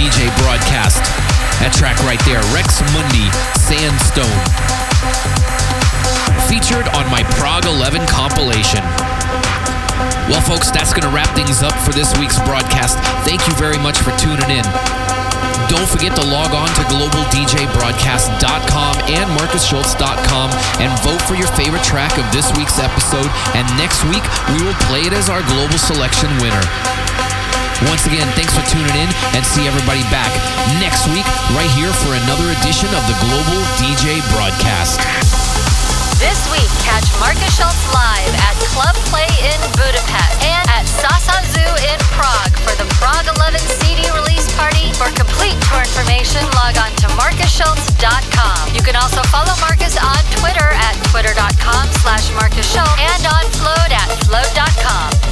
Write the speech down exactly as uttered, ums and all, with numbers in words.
D J broadcast. That track right there, Rex Mundi, Sandstone. Featured on my Prague eleven compilation. Well, folks, that's going to wrap things up for this week's broadcast. Thank you very much for tuning in. Don't forget to log on to global d j broadcast dot com and marcus schultz dot com and vote for your favorite track of this week's episode. And next week, we will play it as our global selection winner. Once again, thanks for tuning in, and see everybody back next week right here for another edition of the Global D J Broadcast. This week, catch Marcus Schultz live at Club Play in Budapest and at Sasan Zoo in Prague for the Prague eleven C D release party. For complete tour information, log on to marcus schultz dot com. You can also follow Marcus on Twitter at twitter dot com slash Marcus Schultz and on Float at float dot com.